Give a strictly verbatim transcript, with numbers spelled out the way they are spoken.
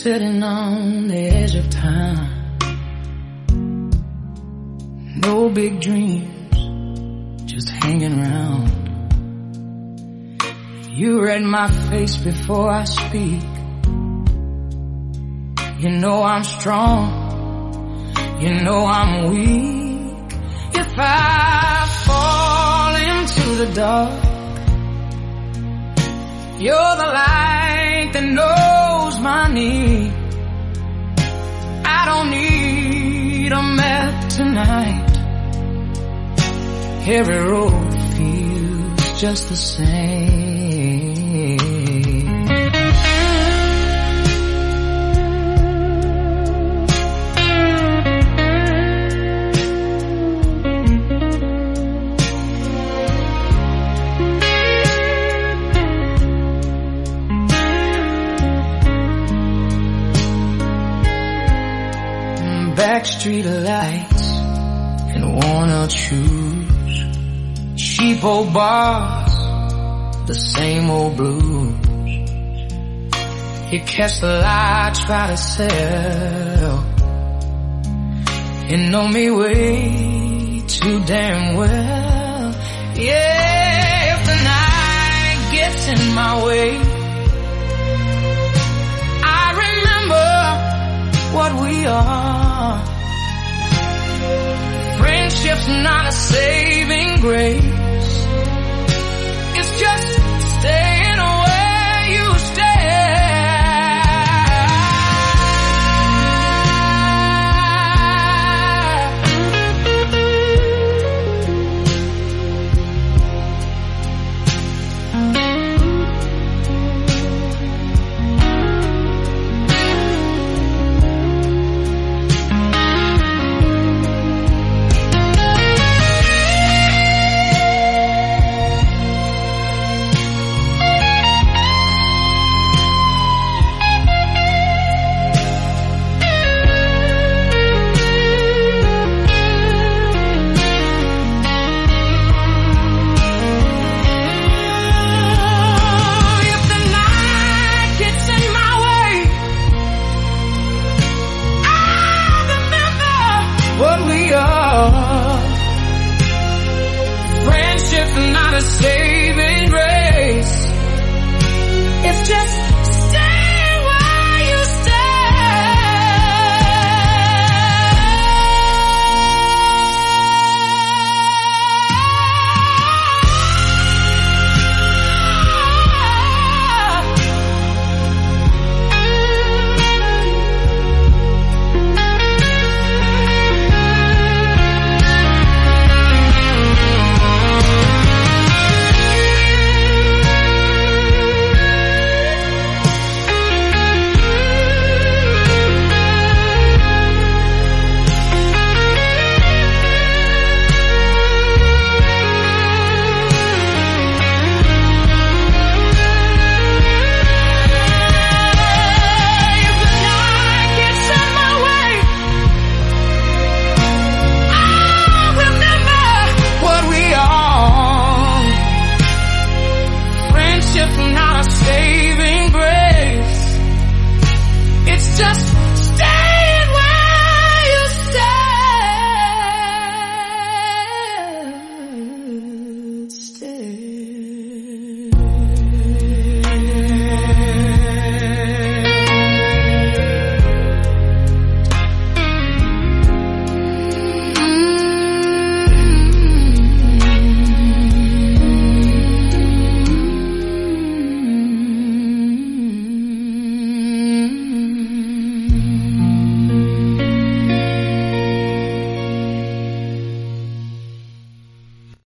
sitting on the edge of time. No big dreams, just hanging around. You read my face before I speak. You know I'm strong, you know I'm weak. If I fall into the dark, you're the light that knows my need. I don't need a map tonight. Every road feels just the same. Backstreet lights and worn out shoes, cheap old bars, the same old blues. You catch the lie, try to sell. You know me way too damn well. Yeah, if the night gets in my way, I remember what we are. Friendship's not a saving grace, it's just